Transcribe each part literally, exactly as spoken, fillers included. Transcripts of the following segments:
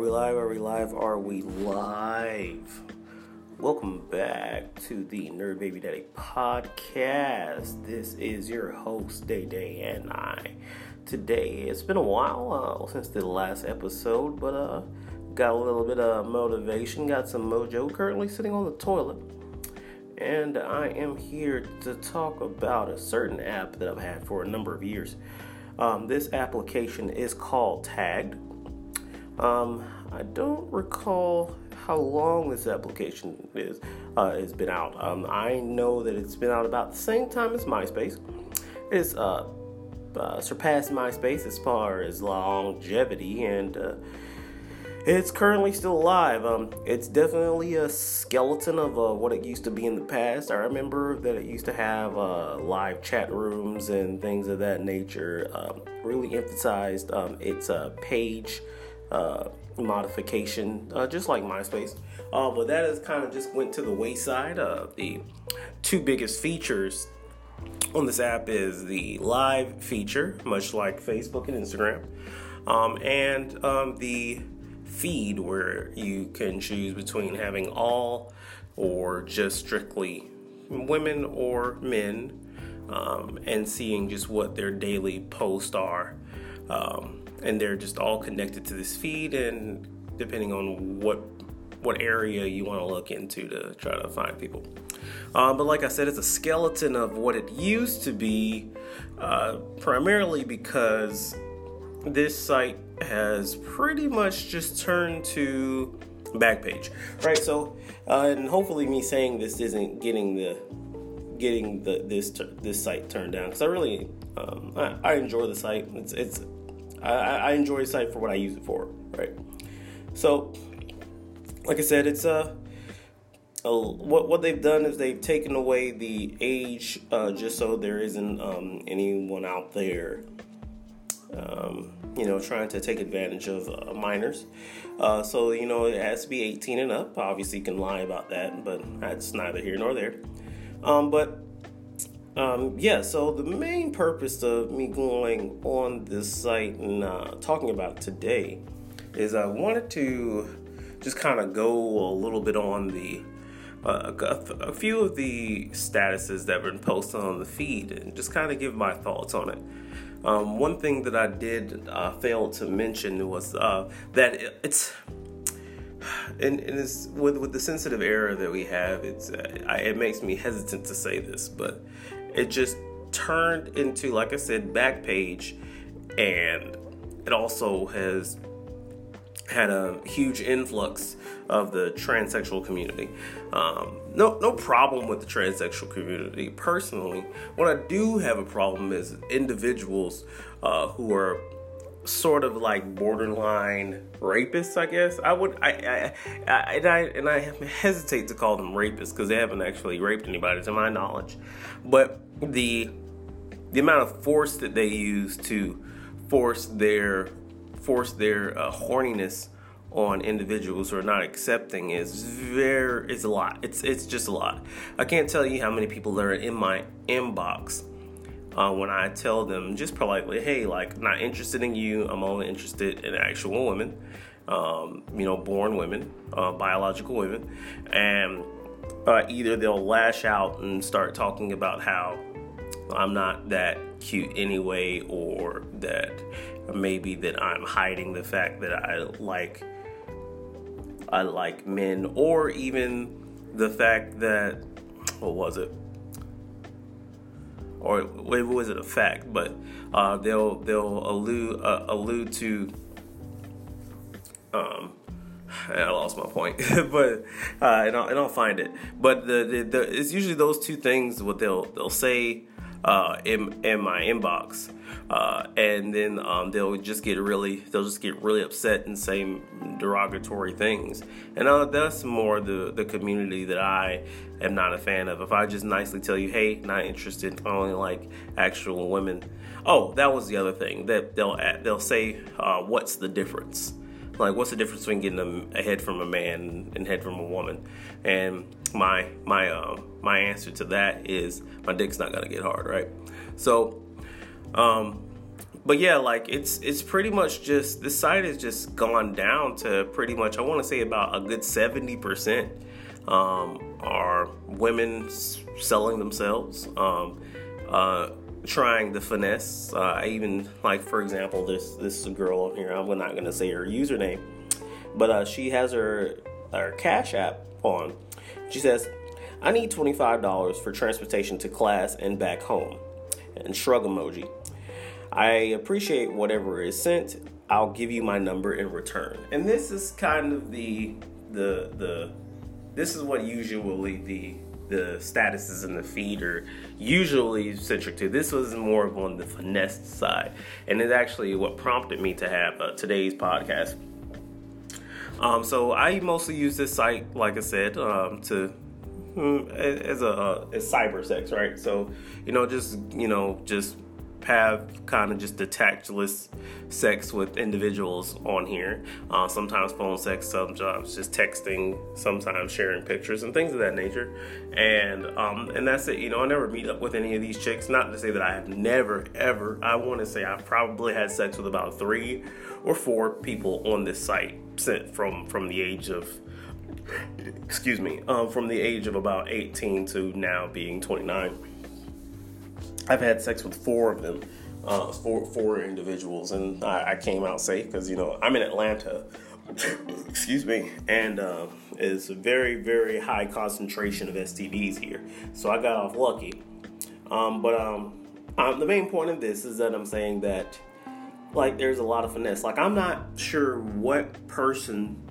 we live? Are we live? Are we live? Welcome back to the Nerd Baby Daddy podcast. This is your host, Day Day, and I. Today, it's been a while uh, since the last episode, but uh, got a little bit of motivation, got some mojo. Currently sitting on the toilet, and I am here to talk about a certain app that I've had for a number of years. Um, this application is called Tagged. Um, I don't recall how long this application is uh, has been out. Um, I know that it's been out about the same time as MySpace. It's uh, uh, surpassed MySpace as far as longevity, and uh, it's currently still alive. Um, it's definitely a skeleton of uh, what it used to be in the past. I remember that it used to have uh, live chat rooms and things of that nature. Um, really emphasized um, its uh, page uh, modification, uh, just like MySpace. Uh, but that has kind of just went to the wayside. Uh, the two biggest features on this app is the live feature, much like Facebook and Instagram, um, and um, the feed, where you can choose between having all or just strictly women or men, um, and seeing just what their daily posts are. Um, and they're just all connected to this feed, and depending on what what area you want to look into to try to find people. Um, but like I said, it's a skeleton of what it used to be, uh, primarily because this site has pretty much just turned to Backpage, right? So, uh, and hopefully me saying this isn't getting the getting the this this site turned down, because I really um, I, I enjoy the site. It's it's I, I enjoy the site for what I use it for, right? So, like I said, it's a, a what what they've done is they've taken away the age, uh, just so there isn't um, anyone out there, um, you know, trying to take advantage of uh, minors. Uh, so, you know, it has to be eighteen and up. Obviously, you can lie about that, but that's neither here nor there. Um, but Um, yeah, so the main purpose of me going on this site and uh, talking about it today is I wanted to just kind of go a little bit on the uh, a, a few of the statuses that were posted on the feed and just kind of give my thoughts on it. Um, one thing that I did uh, fail to mention was uh, that it, it's and, and it's with with the sensitive era that we have. It's uh, I, it makes me hesitant to say this, but it just turned into, like I said, Backpage, and it also has had a huge influx of the transsexual community. Um, no, no problem with the transsexual community personally. What I do have a problem is individuals uh, who are sort of like borderline rapists, I guess. I would, I, I, I, and I, and I hesitate to call them rapists because they haven't actually raped anybody, to my knowledge. But the, the amount of force that they use to force their, force their uh, horniness on individuals who are not accepting is very, is a lot. It's, it's just a lot. I can't tell you how many people that are in my inbox Uh, when I tell them just politely, hey, like, not interested in you, I'm only interested in actual women, um, you know, born women, uh, biological women, and uh, either they'll lash out and start talking about how I'm not that cute anyway, or that maybe that I'm hiding the fact that I like, I like men, or even the fact that, what was it? Or was it a fact? But uh, they'll they'll allude uh, allude to. Um, I lost my point, but uh, and, I'll, and I'll find it. But the, the, the it's usually those two things what they'll they'll say uh, in in my inbox, uh, and then um, they'll just get really they'll just get really upset and say derogatory things, and uh, that's more the the community that I am not a fan of. If I just nicely tell you, hey, not interested, I only like actual women. Oh, that was the other thing that they'll they'll say, uh, what's the difference? Like, what's the difference between getting a, a head from a man and head from a woman? And my my um, my answer to that is my dick's not gonna get hard, right? So, um, but yeah, like it's it's pretty much just, this site has just gone down to pretty much, I want to say about a good seventy percent um, are women s- selling themselves, um, uh, trying the finesse. Uh, I even, like, for example, this this girl on here, I'm not going to say her username, but uh, she has her, her Cash App on. She says, I need twenty-five dollars for transportation to class and back home. And shrug emoji. I appreciate whatever is sent. I'll give you my number in return. And this is kind of the the the this is what usually the the statuses in the feed are usually centric to. This was more of on the finesse side, and it's actually what prompted me to have uh, today's podcast. Um, so I mostly use this site, like I said, um, to as a uh, as cyber sex, right? So, you know, just you know, just have kind of just detachless sex with individuals on here. Uh, sometimes phone sex, sometimes just texting, sometimes sharing pictures and things of that nature. And um, and that's it. You know, I never meet up with any of these chicks. Not to say that I have never ever. I want to say I've probably had sex with about three or four people on this site, sent from from the age of. Excuse me, um, from the age of about eighteen to now being twenty-nine. I've had sex with four of them, uh, four, four individuals, and I, I came out safe because, you know, I'm in Atlanta, excuse me, and uh, it's a very, very high concentration of S T Ds here, so I got off lucky. Um, but um, um, the main point of this is that I'm saying that, like, there's a lot of finesse. Like, I'm not sure what person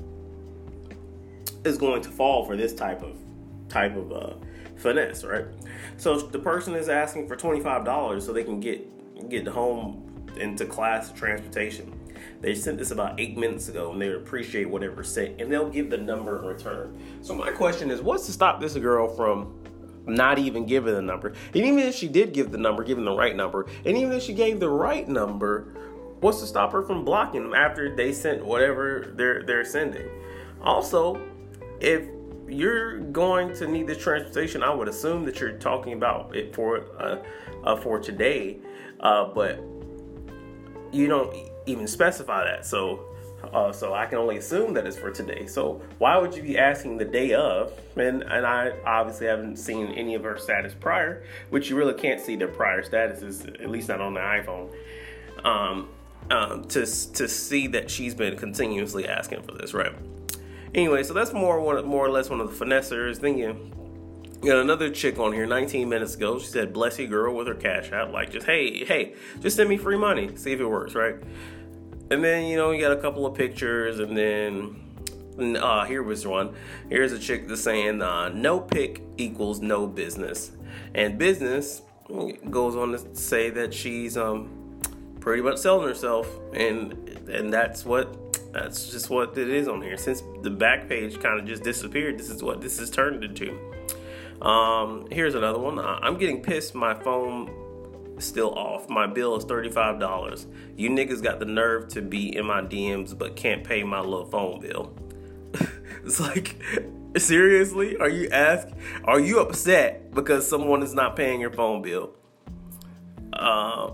is going to fall for this type of type of uh, finesse, right? So if the person is asking for twenty-five dollars so they can get get home into class transportation. They sent this about eight minutes ago, and they would appreciate whatever sent, and they'll give the number in return. So my question is, what's to stop this girl from not even giving the number? And even if she did give the number, giving the right number, and even if she gave the right number, what's to stop her from blocking them after they sent whatever they're they're sending? Also, if you're going to need this transportation, I would assume that you're talking about it for uh, uh, for today, uh, but you don't even specify that. So, uh, so I can only assume that it's for today. So why would you be asking the day of? And and I obviously haven't seen any of her status prior, which you really can't see their prior statuses, at least not on the iPhone. Um, um, to to see that she's been continuously asking for this, right? Anyway, so that's more one, more or less one of the finessers. Then you got another chick on here nineteen minutes ago. She said, bless you, girl, with her Cash App. Like, just, hey, hey, just send me free money. See if it works, right? And then, you know, you got a couple of pictures. And then, uh, here was one. Here's a chick that's saying, uh, no pic equals no business. And business goes on to say that she's um pretty much selling herself. And, and that's what... That's just what it is on here. Since the back page kind of just disappeared, this is what this has turned into. Um, here's another one. I'm getting pissed. My phone is still off. My bill is thirty-five dollars. You niggas got the nerve to be in my D Ms but can't pay my little phone bill. It's like, seriously? Are you ask? Are you upset because someone is not paying your phone bill? Uh,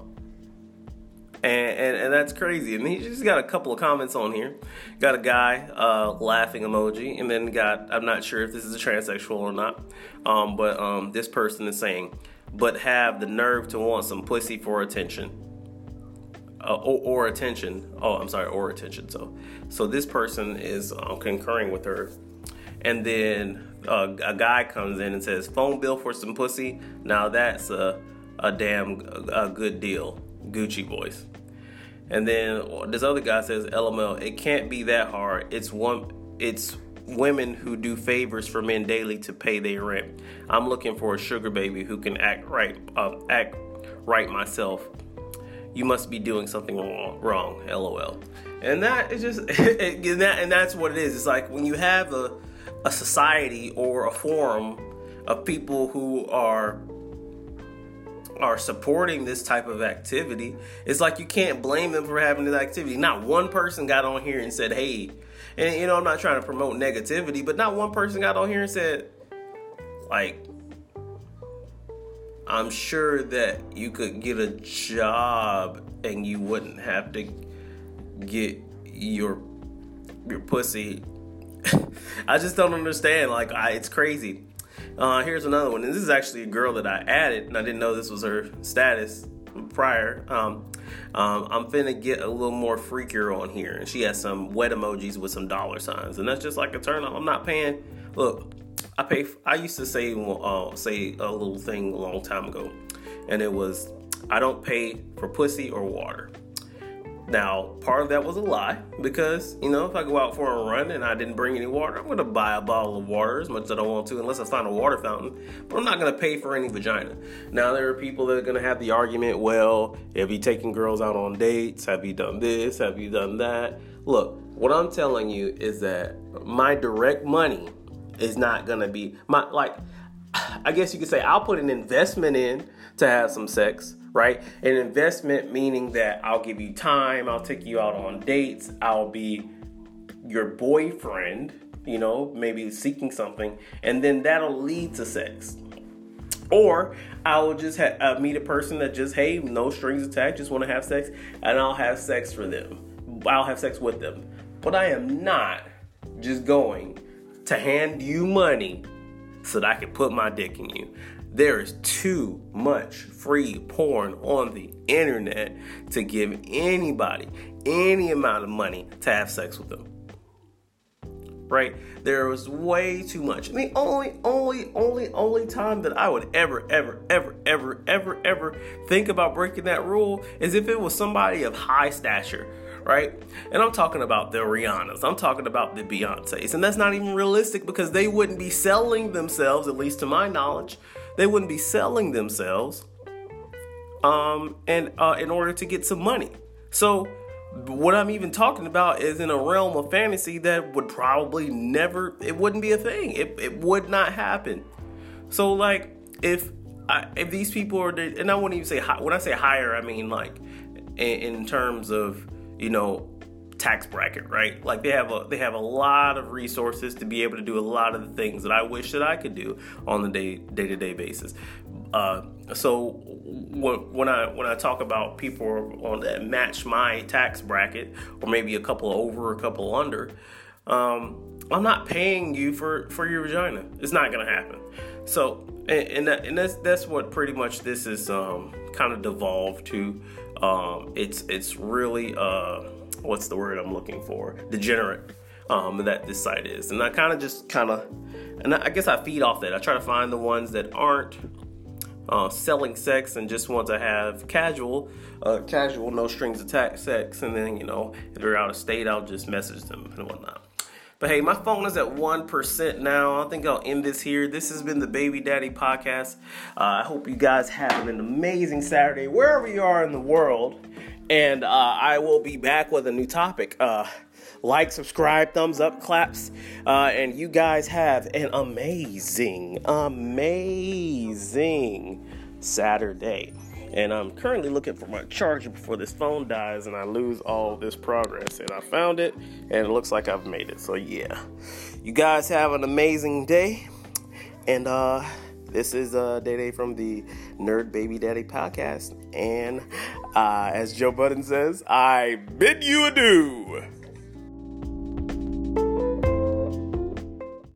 And, and and that's crazy. And he just got a couple of comments on here. Got a guy uh, laughing emoji, and then got, I'm not sure if this is a transsexual or not, um, but um, this person is saying, but have the nerve to want some pussy for attention. Uh, or, or attention. Oh, I'm sorry, or attention. So, so this person is um, concurring with her. And then uh, a guy comes in and says, phone bill for some pussy. Now that's a, a damn a good deal. Gucci voice. And then this other guy says, L M L, it can't be that hard. It's one, it's women who do favors for men daily to pay their rent. I'm looking for a sugar baby who can act right, uh, act right myself. You must be doing something wrong, wrong, LOL. And that is just, and, that, and that's what it is. It's like when you have a, a society or a forum of people who are are supporting this type of activity, it's like you can't blame them for having this activity. Not one person got on here and said, hey, and you know, I'm not trying to promote negativity, but not one person got on here and said, like, I'm sure that you could get a job and you wouldn't have to get your your pussy. I just don't understand. Like, I, it's crazy. Uh, here's another one. And this is actually a girl that I added, and I didn't know this was her status prior. Um, um, I'm finna get a little more freakier on here. And she has some wet emojis with some dollar signs. And that's just like a turn on. I'm not paying. Look, I pay. I used to say uh, say a little thing a long time ago, and it was, I don't pay for pussy or water. Now, part of that was a lie, because, you know, if I go out for a run and I didn't bring any water, I'm going to buy a bottle of water as much as I want to, unless I find a water fountain, but I'm not going to pay for any vagina. Now, there are people that are going to have the argument, well, have you taken girls out on dates? Have you done this? Have you done that? Look, what I'm telling you is that my direct money is not going to be, my like, I guess you could say I'll put an investment in to have some sex. Right? An investment meaning that I'll give you time, I'll take you out on dates, I'll be your boyfriend, you know, maybe seeking something, and then that'll lead to sex. Or I will just ha- uh, meet a person that just, hey, no strings attached, just want to have sex, and I'll have sex for them. I'll have sex with them. But I am not just going to hand you money so that I can put my dick in you. There is too much free porn on the internet to give anybody any amount of money to have sex with them. Right? There is way too much. And the only, only, only, only time that I would ever, ever, ever, ever, ever, ever think about breaking that rule is if it was somebody of high stature. Right? And I'm talking about the Rihannas. I'm talking about the Beyoncés. And that's not even realistic, because they wouldn't be selling themselves, at least to my knowledge. They wouldn't be selling themselves um, and uh, in order to get some money. So what I'm even talking about is in a realm of fantasy that would probably never, it wouldn't be a thing. It, it would not happen. So like if I, if these people are, and I wouldn't even say, high, when I say higher, I mean like in, in terms of, you know, tax bracket, right? Like they have a they have a lot of resources to be able to do a lot of the things that I wish that I could do on the day day to day basis. Uh, so when, when I when I talk about people on that match my tax bracket, or maybe a couple over, a couple under, um, I'm not paying you for, for your vagina. It's not gonna happen. So and and, that, and that's that's what pretty much this is um, kind of devolved to. Um, it's it's really uh. What's the word I'm looking for? Degenerate, um, that this site is. And I kind of just kind of, and I guess I feed off that. I try to find the ones that aren't uh, selling sex and just want to have casual, uh, casual, no strings attached sex. And then, you know, if they're out of state, I'll just message them and whatnot. But hey, my phone is at one percent now. I think I'll end this here. This has been the Baby Daddy Podcast. Uh, I hope you guys have an amazing Saturday, wherever you are in the world. And uh, I will be back with a new topic. Uh, like, subscribe, thumbs up, claps. Uh, and you guys have an amazing, amazing Saturday. And I'm currently looking for my charger before this phone dies and I lose all this progress. And I found it, and it looks like I've made it. So yeah, you guys have an amazing day. And uh, this is uh, Day Day from the Nerd Baby Daddy Podcast. And uh, as Joe Budden says, I bid you adieu.